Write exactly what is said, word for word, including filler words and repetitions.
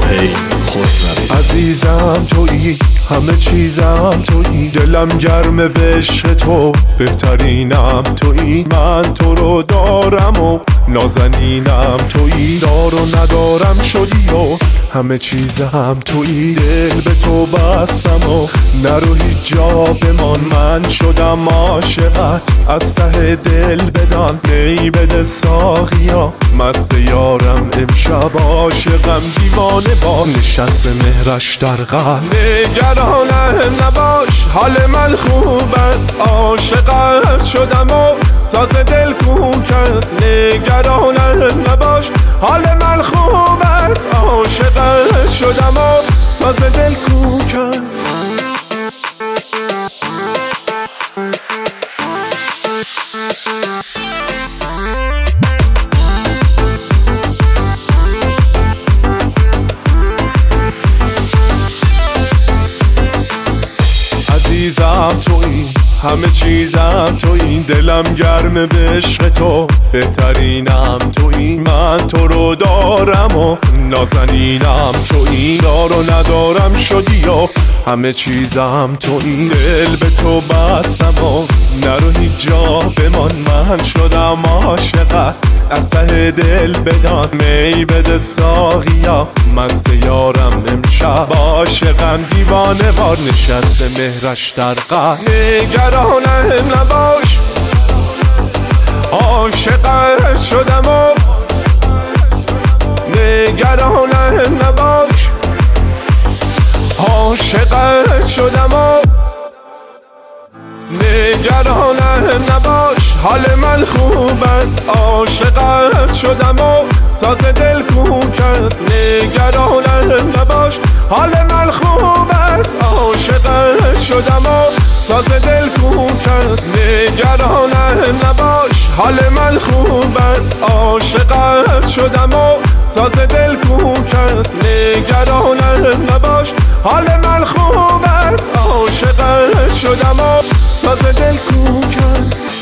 سهیل خسروی. عزیزم تویی، همه چیزم تویی، دلم گرمه به عشق تو، بهترینم تویی. من تو رو دارم و نازنینم تویی، دار و ندارم شدی و همه چیزم تویی. دل به تو بستم و نرو هیچ جا بمان، من شدم عاشقت از ته دل بدان. می بده ساقیا مست یارم امشب، عاشقم دیوانه با نشست مهرش در قلب. نگرانم نباش حال من خوب است، عاشقت شدم و ساز دل کوک است. نگرانم نباش حال من خوب است، عاشقت شدم و ساز دل کوک است. عزیزم تویی، همه چیزم تویی، دلم گرمه به عشق تو، بهترینم تویی. من تو رو دارم و نازنینم تویی، دار و ندارم شدی و همه چیزم تویی. دل به تو بستم و نرو هیچ جا بمان، من شدم عاشقت از ته دل بدان. می بده ساقیا مست یارم امشب، عاشقم دیوانه وار نشست مهرش در قلب. نگرانم نباش عاشقت شدم و نگرانم نباش عاشقت شدم و نگرانم نباش حال من خوب است، عاشقت شدم و ساز دل کوک است. نگرانم نباش حال من خوب است، عاشقت شدم و ساز دل کوک است. نگرانم نباش حال من خوب است، عاشقت شدم و ساز دل کوک است. نگرانم نباش حال من خوب است، عاشقت شدم و ساز دل کوک است.